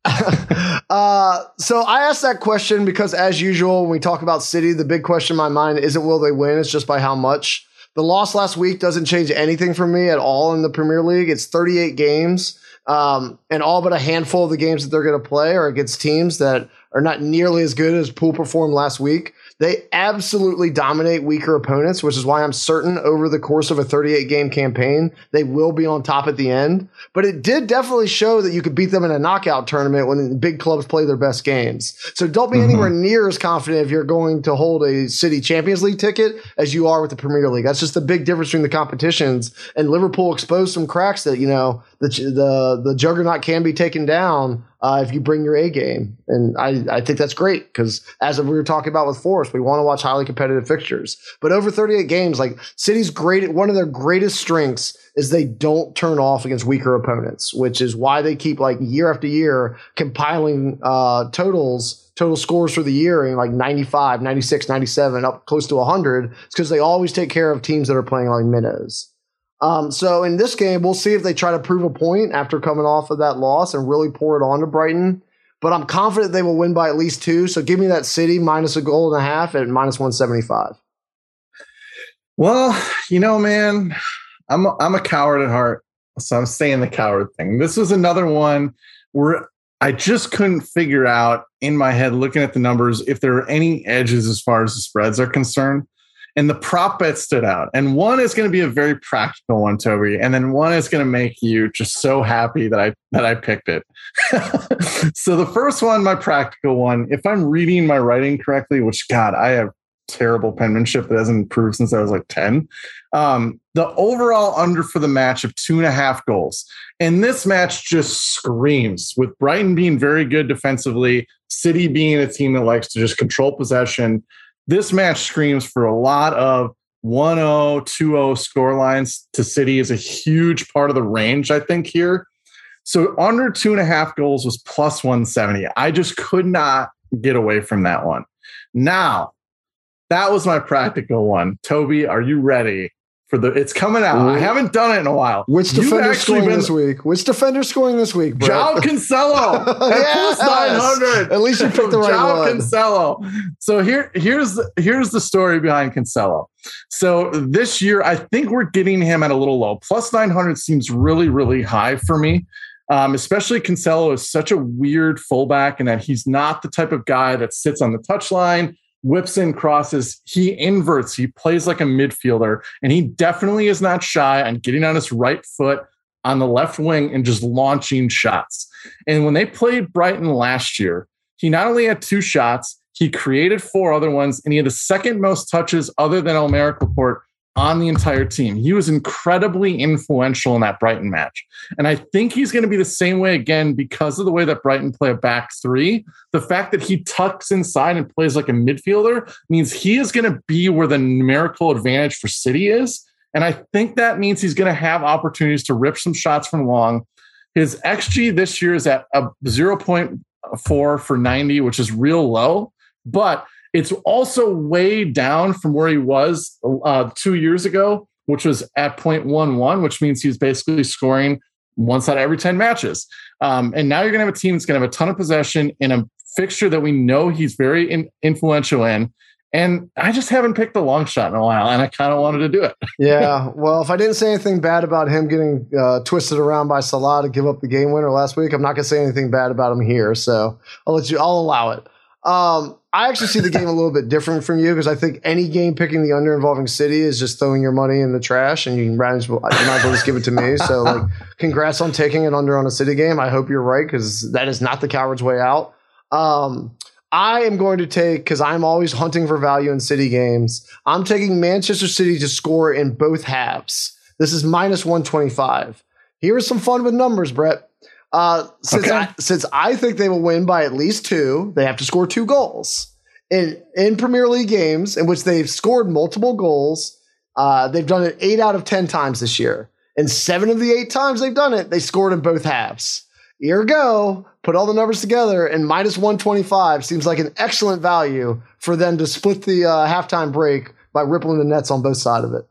uh, so I asked that question because, as usual, when we talk about City, the big question in my mind isn't will they win, it's just by how much. The loss last week doesn't change anything for me at all in the Premier League. It's thirty-eight games, um, and all but a handful of the games that they're going to play are against teams that are not nearly as good as Poole performed last week. They absolutely dominate weaker opponents, which is why I'm certain over the course of a thirty-eight game campaign, they will be on top at the end. But it did definitely show that you could beat them in a knockout tournament when big clubs play their best games. So don't be mm-hmm. anywhere near as confident if you're going to hold a City Champions League ticket as you are with the Premier League. That's just the big difference between the competitions. And Liverpool exposed some cracks that, you know, the the, the juggernaut can be taken down Uh, if you bring your A game. And I, I think that's great because as we were talking about with Forest, we want to watch highly competitive fixtures. But over thirty-eight games, like City's great, one of their greatest strengths is they don't turn off against weaker opponents, which is why they keep like year after year compiling uh, totals, total scores for the year in like ninety-five, ninety-six, ninety-seven, up close to one hundred. It's because they always take care of teams that are playing like minnows. Um, so in this game, we'll see if they try to prove a point after coming off of that loss and really pour it on to Brighton. But I'm confident they will win by at least two. So give me that City minus a goal and a half at minus one seventy-five. Well, you know, man, I'm a, I'm a coward at heart. So I'm saying the coward thing. This was another one where I just couldn't figure out in my head, looking at the numbers, if there are any edges as far as the spreads are concerned. And the prop bet stood out. And one is going to be a very practical one, Toby. And then one is going to make you just so happy that I that I picked it. So the first one, my practical one, if I'm reading my writing correctly, which, God, I have terrible penmanship that hasn't improved since I was like ten. Um, the overall under for the match of two and a half goals. And this match just screams with Brighton being very good defensively, City being a team that likes to just control possession. This match screams for a lot of one oh, two oh score lines to City is a huge part of the range, I think, here. So under two and a half goals was plus one seventy. I just could not get away from that one. Now, that was my practical one. Toby, are you ready for the? It's coming out. Ooh. I haven't done it in a while. Which defender scoring been, this week? Which defender scoring this week, bro? João Cancelo at yes! plus nine hundred. At least you picked the right João one. Cancelo. So here, here's the, here's the story behind Cancelo. So this year, I think we're getting him at a little low. Plus nine hundred seems really, really high for me. Um, especially Cancelo is such a weird fullback in that he's not the type of guy that sits on the touchline, whips in crosses. He inverts. He plays like a midfielder, and he definitely is not shy on getting on his right foot on the left wing and just launching shots. And when they played Brighton last year, he not only had two shots, he created four other ones, and he had the second most touches other than Aymeric Laporte on the entire team. He was incredibly influential in that Brighton match. And I think he's going to be the same way again because of the way that Brighton play a back three. The fact that he tucks inside and plays like a midfielder means he is going to be where the numerical advantage for City is. And I think that means he's going to have opportunities to rip some shots from long. His X G this year is at a zero point four for ninety, which is real low, but it's also way down from where he was uh, two years ago, which was at zero point one one, which means he's basically scoring once out of every ten matches. Um, and now you're going to have a team that's going to have a ton of possession in a fixture that we know he's very in, influential in. And I just haven't picked the long shot in a while, and I kind of wanted to do it. Yeah, well, if I didn't say anything bad about him getting uh, twisted around by Salah to give up the game winner last week, I'm not going to say anything bad about him here. So I'll let you. I'll allow it. Um, I actually see the game a little bit different from you because I think any game picking the under involving City is just throwing your money in the trash, and you can might as well, you might as well just give it to me. So, like, congrats on taking it under on a City game. I hope you're right because that is not the coward's way out. Um, I am going to take, because I'm always hunting for value in City games, I'm taking Manchester City to score in both halves. This is minus one twenty-five. Here's some fun with numbers, Brett. Uh, since, okay. I, since I think they will win by at least two, they have to score two goals. In, in Premier League games in which they've scored multiple goals, uh, they've done it eight out of ten times this year. And seven of the eight times they've done it, they scored in both halves. Here we go. Put all the numbers together, and minus one twenty-five seems like an excellent value for them to split the uh, halftime break by rippling the nets on both sides of it.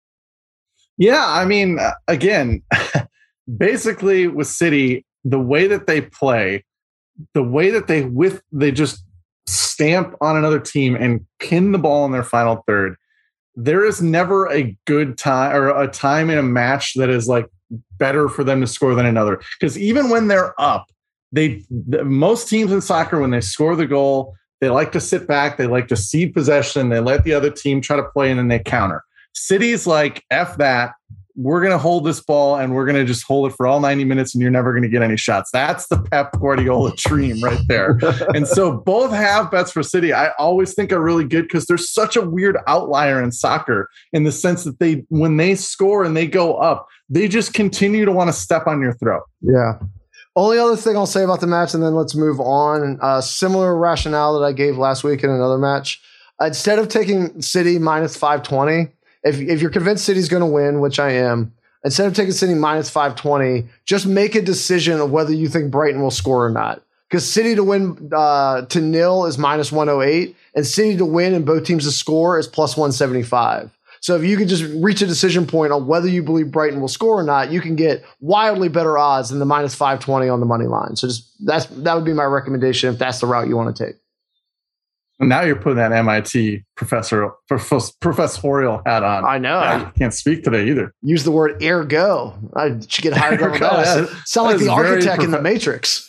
Yeah, I mean, again, basically with City, the way that they play, the way that they with they just stamp on another team and pin the ball in their final third, there is never a good time or a time in a match that is like better for them to score than another. Because even when they're up, they the, most teams in soccer, when they score the goal, they like to sit back, they like to cede possession, they let the other team try to play, and then they counter. City's like, F that. We're going to hold this ball and we're going to just hold it for all ninety minutes and you're never going to get any shots. That's the Pep Guardiola dream right there. And so both have bets for City. I always think are really good because they're such a weird outlier in soccer in the sense that they, when they score and they go up, they just continue to want to step on your throat. Yeah. Only other thing I'll say about the match, and then let's move on. Uh, similar rationale that I gave last week in another match. Uh, instead of taking City minus five twenty, If if you're convinced City's going to win, which I am, instead of taking City minus five twenty, just make a decision of whether you think Brighton will score or not. Because City to win uh, to nil is minus one oh eight, and City to win and both teams to score is plus one seventy-five. So if you could just reach a decision point on whether you believe Brighton will score or not, you can get wildly better odds than the minus five twenty on the money line. So just that's that would be my recommendation if that's the route you want to take. Now you're putting that M I T professor, professorial hat on. I know. I can't speak today either. Use the word ergo. I should get hired on that. that. Sound like the architect prof- in the Matrix.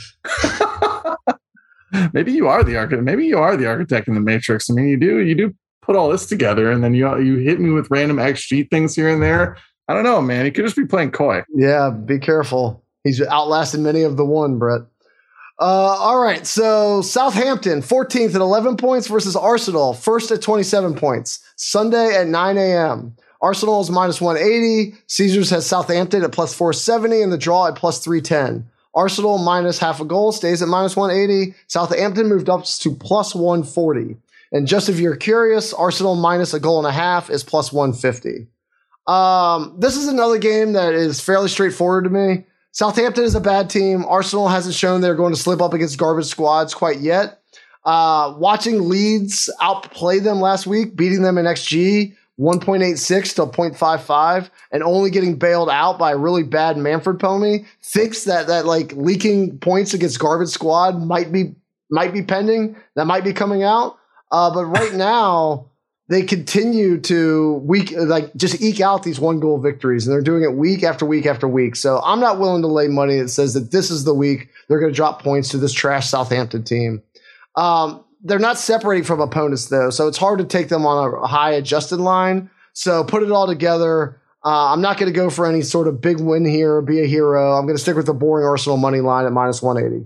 Maybe you are the architect. Maybe you are the architect in the Matrix. I mean, you do you do put all this together, and then you you hit me with random X G things here and there. I don't know, man. You could just be playing coy. Yeah, be careful. He's outlasted many of the one, Brett. Uh, all right, so Southampton, fourteenth at eleven points versus Arsenal, first at twenty-seven points. Sunday at nine a.m. Arsenal is minus one eighty. Caesars has Southampton at plus four seventy and the draw at plus three ten. Arsenal minus half a goal stays at minus one eighty. Southampton moved up to plus one forty. And just if you're curious, Arsenal minus a goal and a half is plus one fifty. Um, this is another game that is fairly straightforward to me. Southampton is a bad team. Arsenal hasn't shown they're going to slip up against garbage squads quite yet. Uh, watching Leeds outplay them last week, beating them in X G one point eight six to point five five, and only getting bailed out by a really bad Manfred penalty, thinks that that like leaking points against garbage squad might be might be pending. That might be coming out. Uh, but right now, they continue to week like just eke out these one goal victories, and they're doing it week after week after week. So I'm not willing to lay money that says that this is the week they're going to drop points to this trash Southampton team. Um, they're not separating from opponents though, so it's hard to take them on a high adjusted line. So put it all together. Uh, I'm not going to go for any sort of big win here or be a hero. I'm going to stick with the boring Arsenal money line at minus one eighty.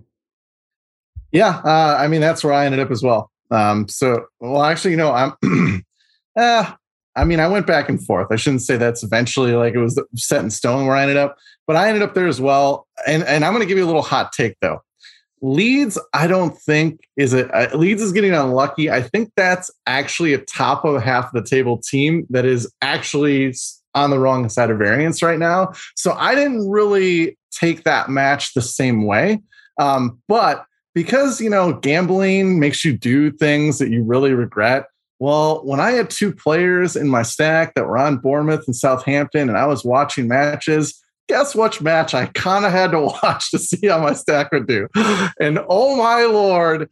Yeah, uh, I mean that's where I ended up as well. Um, so well, actually, you know, I'm. Uh, I mean, I went back and forth. I shouldn't say that's eventually like it was set in stone where I ended up, but I ended up there as well. And and I'm going to give you a little hot take though. Leeds, I don't think is it. Uh, Leeds is getting unlucky. I think that's actually a top of half of the table team that is actually on the wrong side of variance right now. So I didn't really take that match the same way. Um, but because, you know, gambling makes you do things that you really regret. Well, when I had two players in my stack that were on Bournemouth and Southampton, and I was watching matches, guess which match I kind of had to watch to see how my stack would do. And oh my Lord,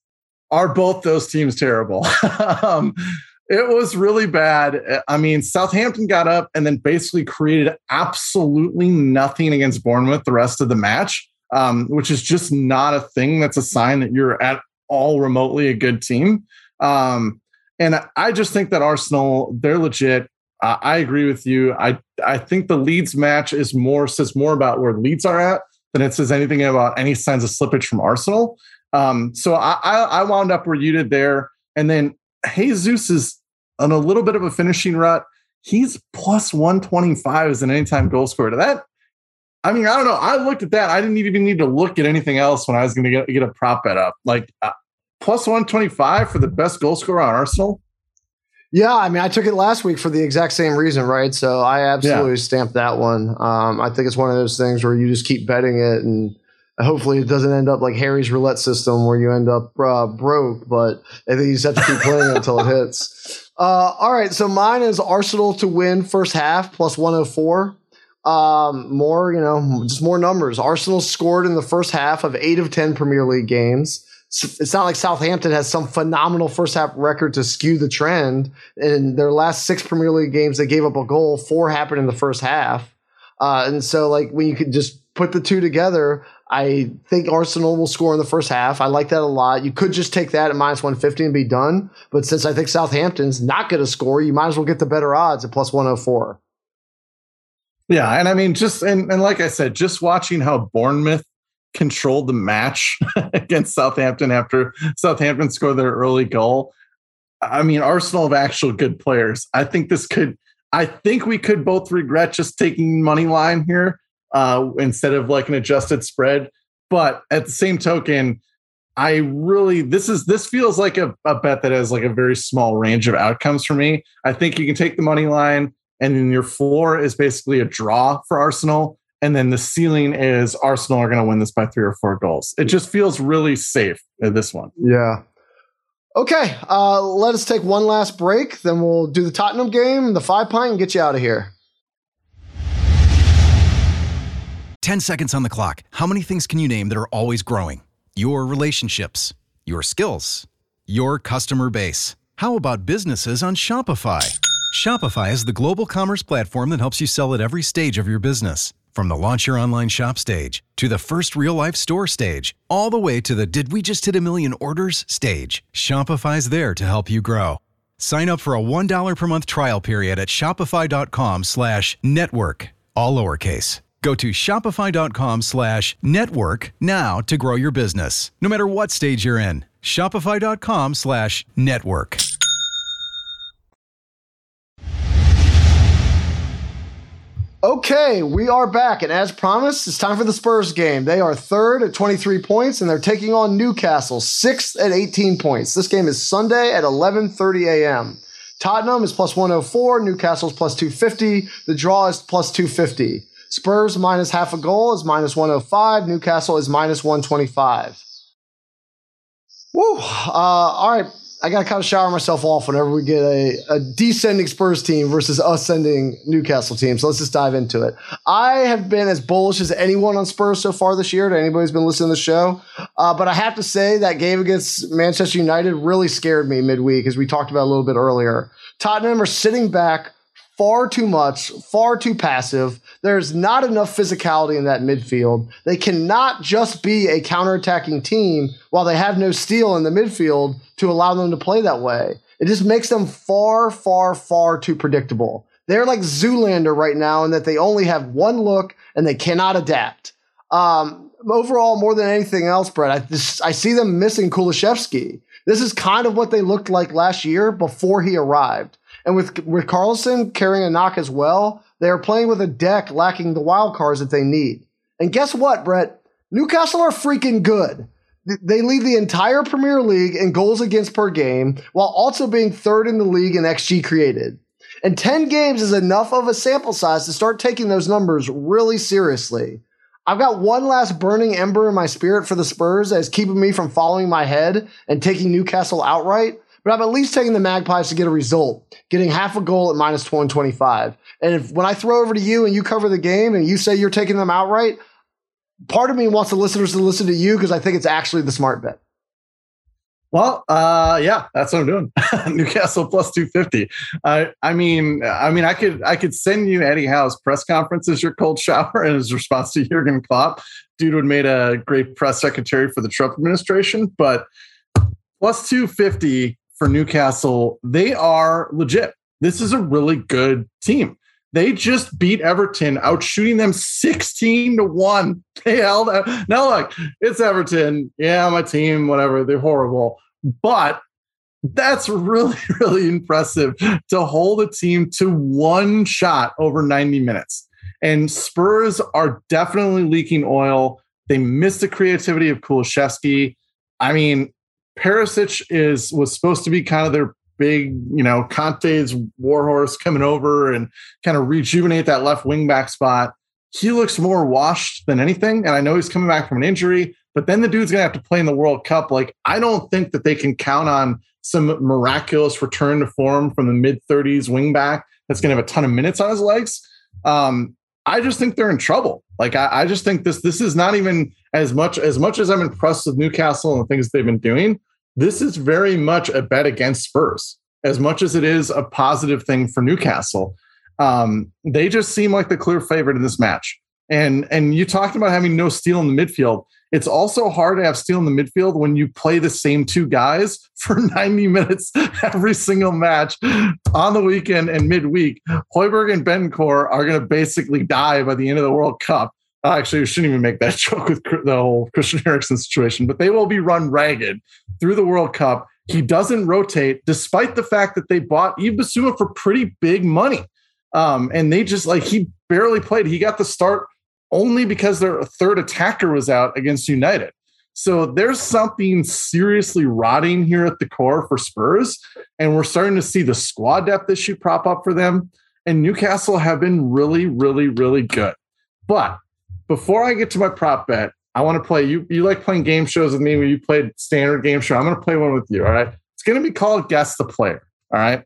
are both those teams terrible? um, it was really bad. I mean, Southampton got up and then basically created absolutely nothing against Bournemouth the rest of the match, um, which is just not a thing. That's a sign that you're at all remotely a good team. Um, And I just think that Arsenal, they're legit. Uh, I agree with you. I I think the Leeds match is more says more about where Leeds are at than it says anything about any signs of slippage from Arsenal. Um, so I, I, I wound up where you did there. And then Jesus is on a little bit of a finishing rut. He's plus one twenty-five as an anytime goal scorer. That, I mean, I don't know. I looked at that. I didn't even need to look at anything else when I was going to get, get a prop bet up. Like, uh, plus one twenty-five for the best goal scorer on Arsenal? Yeah, I mean, I took it last week for the exact same reason, right? So I absolutely yeah. stamped that one. Um, I think it's one of those things where you just keep betting it, and hopefully it doesn't end up like Harry's roulette system where you end up uh, broke, but I think you just have to keep playing it until it hits. Uh, all right, so mine is Arsenal to win first half, plus one oh four. Um, more, you know, just more numbers. Arsenal scored in the first half of eight of ten Premier League games. It's not like Southampton has some phenomenal first half record to skew the trend. In their last six Premier League games, they gave up a goal. Four happened in the first half. Uh, and so, like, when you could just put the two together, I think Arsenal will score in the first half. I like that a lot. You could just take that at minus one fifty and be done. But since I think Southampton's not going to score, you might as well get the better odds at plus one oh four. Yeah, and I mean, just and, and like I said, just watching how Bournemouth controlled the match against Southampton after Southampton scored their early goal. I mean, Arsenal have actual good players. I think this could, I think we could both regret just taking money line here uh, instead of like an adjusted spread. But at the same token, I really, this is, this feels like a, a bet that has like a very small range of outcomes for me. I think you can take the money line and then your floor is basically a draw for Arsenal. And then the ceiling is Arsenal are going to win this by three or four goals. It just feels really safe at this one. Yeah. Okay. Uh, let us take one last break. Then we'll do the Tottenham game, the five pint, and get you out of here. ten seconds on the clock. How many things can you name that are always growing? Your relationships, your skills, your customer base. How about businesses on Shopify? Shopify is the global commerce platform that helps you sell at every stage of your business. From the launch your online shop stage to the first real life store stage, all the way to the did we just hit a million orders stage, Shopify's there to help you grow. Sign up for a one dollar per month trial period at shopify.com slash network, all lowercase. Go to shopify.com slash network now to grow your business, no matter what stage you're in. Shopify.com slash network. Okay, we are back, and as promised, it's time for the Spurs game. They are third at twenty-three points, and they're taking on Newcastle, sixth at eighteen points. This game is Sunday at eleven thirty a.m. Tottenham is plus one oh four, Newcastle's plus two fifty, the draw is plus two fifty. Spurs minus half a goal is minus one oh five, Newcastle is minus one twenty-five. Woo! Uh, all right. I got to kind of shower myself off whenever we get a, a descending Spurs team versus ascending Newcastle team. So let's just dive into it. I have been as bullish as anyone on Spurs so far this year, to anybody who's been listening to the show. Uh, but I have to say that game against Manchester United really scared me midweek, as we talked about a little bit earlier. Tottenham are sitting back far too much, far too passive. There's not enough physicality in that midfield. They cannot just be a counterattacking team while they have no steel in the midfield to allow them to play that way. It just makes them far, far, far too predictable. They're like Zoolander right now in that they only have one look and they cannot adapt. Um, overall, more than anything else, Brett, I, just, I see them missing Kulusevski. This is kind of what they looked like last year before he arrived. And with with Carlson carrying a knock as well, they are playing with a deck lacking the wild cards that they need. And guess what, Brett? Newcastle are freaking good. They lead the entire Premier League in goals against per game, while also being third in the league in X G created. And ten games is enough of a sample size to start taking those numbers really seriously. I've got one last burning ember in my spirit for the Spurs that is keeping me from following my head and taking Newcastle outright. But I'm at least taking the Magpies to get a result, getting half a goal at minus one twenty-five. And if when I throw over to you and you cover the game and you say you're taking them outright, part of me wants the listeners to listen to you because I think it's actually the smart bet. Well, uh, yeah, that's what I'm doing. Newcastle plus two fifty. Uh, I mean, I mean, I could I could send you Eddie Howe's press conference as your cold shower in his response to Jurgen Klopp. Dude would made a great press secretary for the Trump administration, but plus two fifty. For Newcastle, they are legit. This is a really good team. They just beat Everton, outshooting them sixteen to one. They held out. Now, look, it's Everton. Yeah, my team, whatever. They're horrible. But that's really, really impressive to hold a team to one shot over ninety minutes. And Spurs are definitely leaking oil. They missed the creativity of Kulusevski. I mean, Perisic is was supposed to be kind of their big, you know, Conte's warhorse coming over and kind of rejuvenate that left wing back spot. He looks more washed than anything. And I know he's coming back from an injury, but then the dude's going to have to play in the World Cup. Like, I don't think that they can count on some miraculous return to form from the mid thirties wing back that's going to have a ton of minutes on his legs. Um, I just think they're in trouble. Like, I, I just think this, this is not even as much, as much as I'm impressed with Newcastle and the things they've been doing. This is very much a bet against Spurs as much as it is a positive thing for Newcastle. Um, they just seem like the clear favorite in this match. And, and you talked about having no steel in the midfield. It's also hard to have steel in the midfield when you play the same two guys for ninety minutes every single match on the weekend and midweek. Højbjerg and Bencourt are going to basically die by the end of the World Cup. Actually, we shouldn't even make that joke with the whole Christian Eriksen situation, but they will be run ragged through the World Cup. He doesn't rotate, despite the fact that they bought Yves Bissouma for pretty big money. Um, and they just, like, he barely played. He got the start only because their third attacker was out against United. So there's something seriously rotting here at the core for Spurs. And we're starting to see the squad depth issue prop up for them. And Newcastle have been really, really, really good. But before I get to my prop bet, I want to play, you You like playing game shows with me when you played standard game show. I'm going to play one with you, all right? It's going to be called Guess the Player, all right?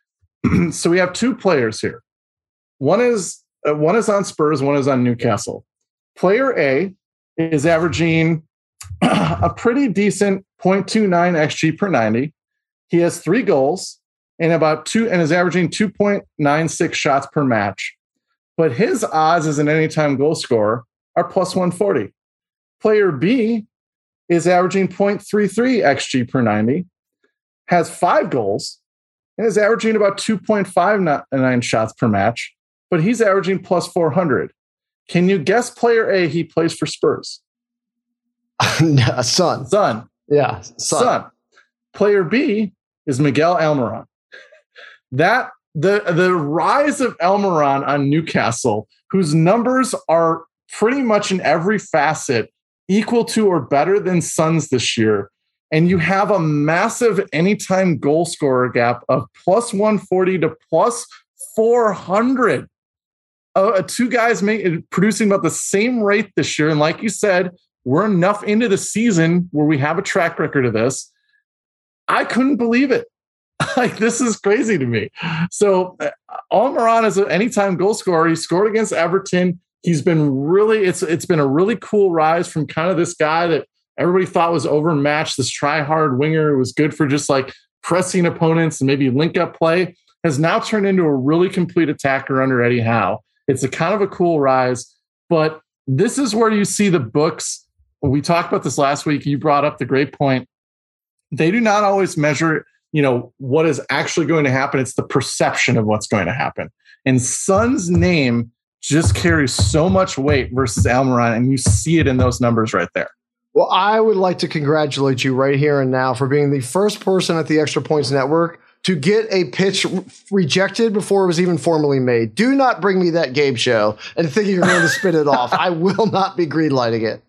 So we have two players here. One is uh, one is on Spurs, one is on Newcastle. Player A is averaging a pretty decent point two nine X G per ninety. He has three goals and about two and is averaging two point nine six shots per match. But his odds as an anytime goal scorer are plus one forty. Player B is averaging point three three X G per ninety, has five goals, and is averaging about two point five nine shots per match, but he's averaging plus four hundred. Can you guess player A? He plays for Spurs. Son. Son. Yeah, son. Son. Player B is Miguel Almiron. That the the rise of Almiron on Newcastle, whose numbers are pretty much in every facet equal to or better than Suns this year. And you have a massive anytime goal scorer gap of plus one forty to plus four hundred. Uh, two guys make, producing about the same rate this year. And like you said, we're enough into the season where we have a track record of this. I couldn't believe it. Like, this is crazy to me. So uh, Almiron is an anytime goal scorer. He scored against Everton. He's been really, it's it's been a really cool rise from kind of this guy that everybody thought was overmatched, this try-hard winger who was good for just like pressing opponents and maybe link-up play, has now turned into a really complete attacker under Eddie Howe. It's a kind of a cool rise, but this is where you see the books. We talked about this last week. You brought up the great point. They do not always measure, you know, what is actually going to happen. It's the perception of what's going to happen. And Son's name just carries so much weight versus Almiron, and you see it in those numbers right there. Well, I would like to congratulate you right here and now for being the first person at the Extra Points Network to get a pitch re- rejected before it was even formally made. Do not bring me that game show and think you're going to spit it off. I will not be greenlighting it.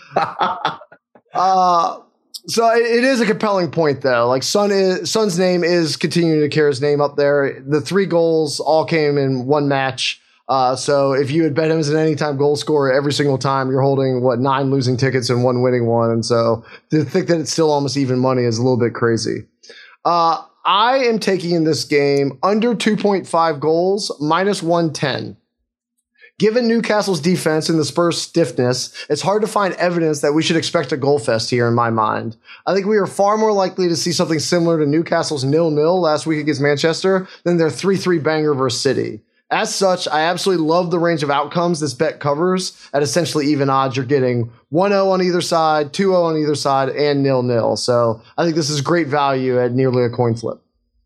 uh, so it, it is a compelling point, though. Like, Son is, Son's name is continuing to carry his name up there. The three goals all came in one match. Uh, so if you had bet him as an anytime goal scorer every single time, you're holding, what, nine losing tickets and one winning one. And so to think that it's still almost even money is a little bit crazy. Uh, I am taking in this game under two point five goals, minus one ten. Given Newcastle's defense and the Spurs' stiffness, it's hard to find evidence that we should expect a goal fest here in my mind. I think we are far more likely to see something similar to Newcastle's nil nil last week against Manchester than their three three banger versus City. As such, I absolutely love the range of outcomes this bet covers. At essentially even odds, you're getting one oh on either side, two oh on either side, and nil nil. So I think this is great value at nearly a coin flip.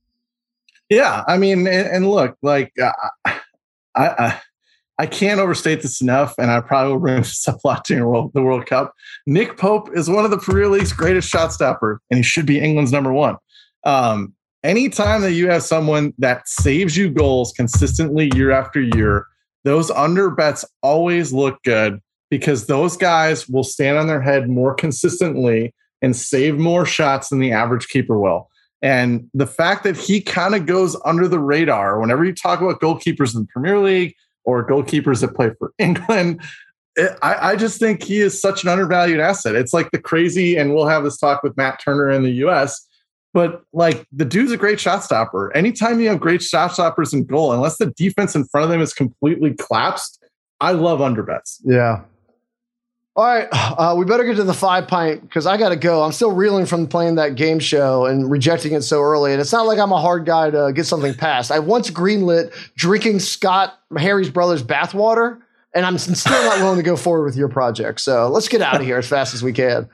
Yeah, I mean, and, and look, like, uh, I, I I can't overstate this enough, and I probably will bring this up a lot during World, the World Cup. Nick Pope is one of the Premier League's greatest shot stoppers, and he should be England's number one. Um, Anytime that you have someone that saves you goals consistently year after year, those under bets always look good because those guys will stand on their head more consistently and save more shots than the average keeper will. And the fact that he kind of goes under the radar whenever you talk about goalkeepers in the Premier League or goalkeepers that play for England, it, I, I just think he is such an undervalued asset. It's like the crazy, and we'll have this talk with Matt Turner in the U S, but like, the dude's a great shot stopper. Anytime you have great shot stoppers in goal, unless the defense in front of them is completely collapsed, I love underbets. Yeah. All right. Uh, we better get to the five pint because I got to go. I'm still reeling from playing that game show and rejecting it so early. And it's not like I'm a hard guy to get something passed. I once greenlit drinking Scott Harry's brother's bathwater, and I'm still not willing to go forward with your project. So let's get out of here as fast as we can.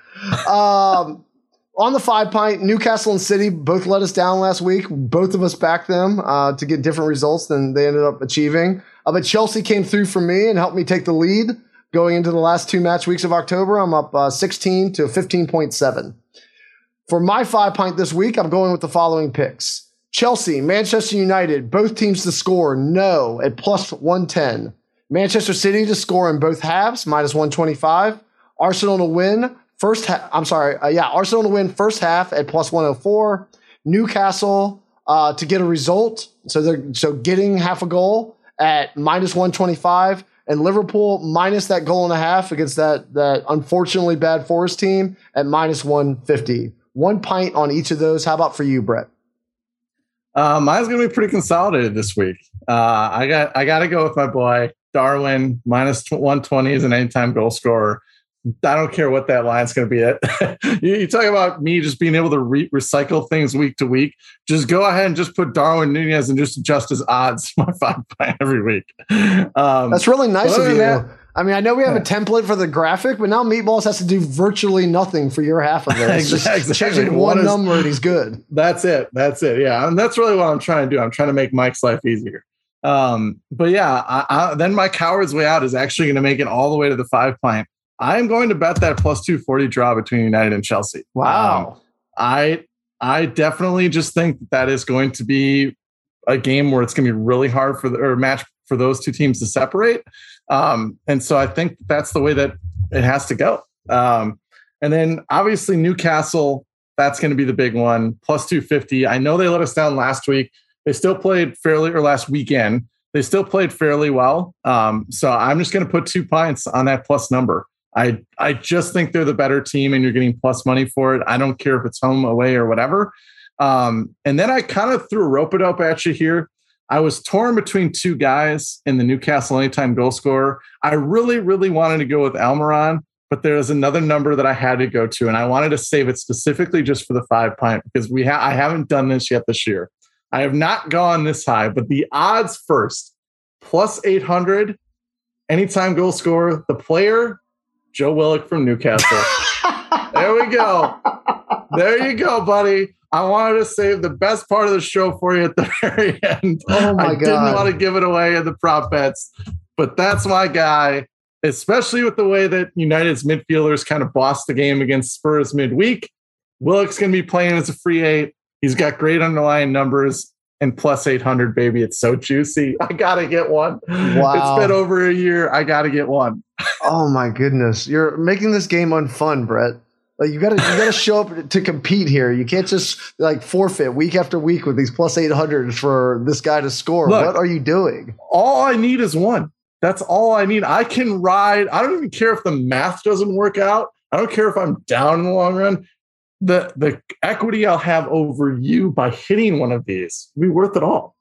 Um, On the five pint, Newcastle and City both let us down last week. Both of us backed them uh, to get different results than they ended up achieving. Uh, but Chelsea came through for me and helped me take the lead going into the last two match weeks of October. I'm up uh, sixteen to fifteen point seven. For my five pint this week, I'm going with the following picks. Chelsea, Manchester United, both teams to score, no, at plus one ten. Manchester City to score in both halves, minus one twenty-five. Arsenal to win. First, ha- I'm sorry. Uh, yeah, Arsenal to win first half at plus one oh four. Newcastle uh, to get a result, so they're so getting half a goal at minus one twenty-five, and Liverpool minus that goal and a half against that that unfortunately bad Forest team at minus one fifty. One pint on each of those. How about for you, Brett? Uh, mine's going to be pretty consolidated this week. Uh, I got I got to go with my boy Darwin minus one twenty as an anytime goal scorer. I don't care what that line's going to be at. you, you talk about me just being able to re- recycle things week to week. Just go ahead and just put Darwin Nunez and just adjust his odds for my five pint every week. Um, That's really nice of you. That, I mean, I know we have yeah. a template for the graphic, but now Meatballs has to do virtually nothing for your half of it. It's just exactly. changing one is, number and he's good. That's it. That's it. Yeah. And that's really what I'm trying to do. I'm trying to make Mike's life easier. Um, but yeah, I, I, then my coward's way out is actually going to make it all the way to the five pint. I am going to bet that plus two forty draw between United and Chelsea. Wow. Um, I I definitely just think that, that is going to be a game where it's going to be really hard for the or a match for those two teams to separate. Um, and so I think that's the way that it has to go. Um, and then obviously Newcastle, that's going to be the big one, plus two fifty. I know they let us down last week. They still played fairly, or last weekend, they still played fairly well. Um, so I'm just going to put two pints on that plus number. I, I just think they're the better team and you're getting plus money for it. I don't care if it's home, away, or whatever. Um, and then I kind of threw a rope-a-dope at you here. I was torn between two guys in the Newcastle anytime goal scorer. I really, really wanted to go with Almiron, but there was another number that I had to go to, and I wanted to save it specifically just for the five pint because we ha- I haven't done this yet this year. I have not gone this high, but the odds first, plus eight hundred, anytime goal scorer, the player, Joe Willock from Newcastle. There we go. There you go, buddy. I wanted to save the best part of the show for you at the very end. Oh my I God. didn't want to give it away in the prop bets, but that's my guy, especially with the way that United's midfielders kind of bossed the game against Spurs midweek. Willock's going to be playing as a free eight. He's got great underlying numbers and plus eight hundred, baby. It's so juicy. I got to get one. Wow. It's been over a year. I got to get one. Oh my goodness. You're making this game unfun, Brett. Like you gotta you gotta show up to compete here. You can't just like forfeit week after week with these plus eight hundreds for this guy to score. Look, what are you doing? All I need is one. That's all I need. I can ride. I don't even care if the math doesn't work out. I don't care if I'm down in the long run. The the equity I'll have over you by hitting one of these will be worth it all.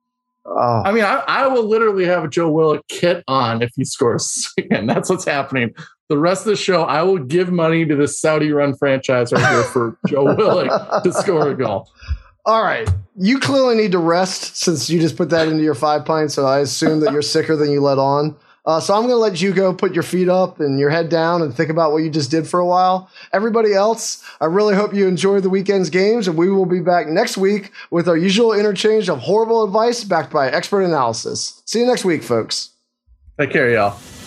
Oh. I mean, I, I will literally have a Joe Willock kit on if he scores again. That's what's happening. The rest of the show, I will give money to this Saudi-run franchise right here for Joe Willock to score a goal. All right. You clearly need to rest since you just put that into your five pints, so I assume that you're sicker than you let on. Uh, so I'm going to let you go put your feet up and your head down and think about what you just did for a while. Everybody else, I really hope you enjoyed the weekend's games, and we will be back next week with our usual interchange of horrible advice backed by expert analysis. See you next week, folks. Take care, y'all.